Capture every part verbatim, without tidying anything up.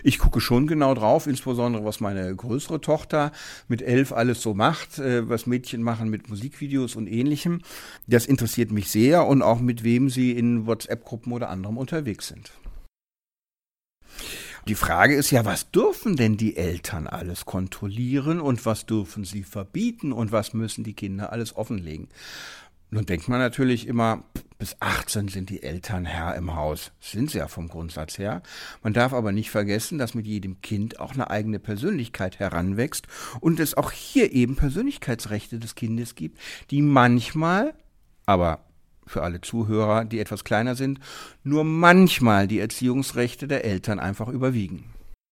Ich gucke schon genau drauf, insbesondere was meine größere Tochter mit elf alles so macht, äh, was Mädchen machen mit Musikvideos und Ähnlichem. Das interessiert mich sehr und auch mit wem sie in WhatsApp-Gruppen oder anderem unterwegs sind. Die Frage ist ja, was dürfen denn die Eltern alles kontrollieren und was dürfen sie verbieten und was müssen die Kinder alles offenlegen? Nun denkt man natürlich immer, bis achtzehn sind die Eltern Herr im Haus. Sind sie ja vom Grundsatz her. Man darf aber nicht vergessen, dass mit jedem Kind auch eine eigene Persönlichkeit heranwächst und es auch hier eben Persönlichkeitsrechte des Kindes gibt, die manchmal, aber für alle Zuhörer, die etwas kleiner sind, nur manchmal die Erziehungsrechte der Eltern einfach überwiegen.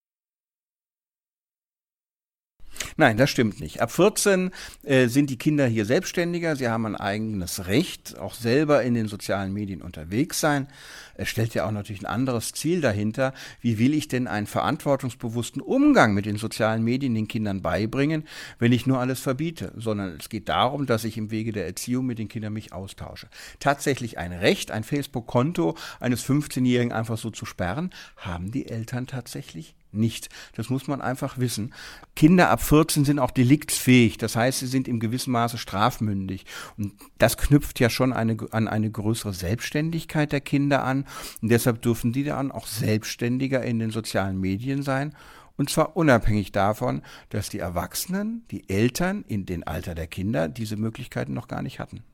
Nein, das stimmt nicht. Ab vierzehn äh, sind die Kinder hier selbstständiger. Sie haben ein eigenes Recht, auch selber in den sozialen Medien unterwegs sein. Es stellt ja auch natürlich ein anderes Ziel dahinter. Wie will ich denn einen verantwortungsbewussten Umgang mit den sozialen Medien den Kindern beibringen, wenn ich nur alles verbiete? Sondern es geht darum, dass ich im Wege der Erziehung mit den Kindern mich austausche. Tatsächlich ein Recht, ein Facebook-Konto eines fünfzehnjährigen einfach so zu sperren, haben die Eltern tatsächlich nicht. Das muss man einfach wissen. Kinder ab vierzehn sind auch deliktsfähig, das heißt, sie sind im gewissen Maße strafmündig. Und das knüpft ja schon eine, an eine größere Selbstständigkeit der Kinder an. Und deshalb dürfen die dann auch selbstständiger in den sozialen Medien sein. Und zwar unabhängig davon, dass die Erwachsenen, die Eltern in dem Alter der Kinder diese Möglichkeiten noch gar nicht hatten.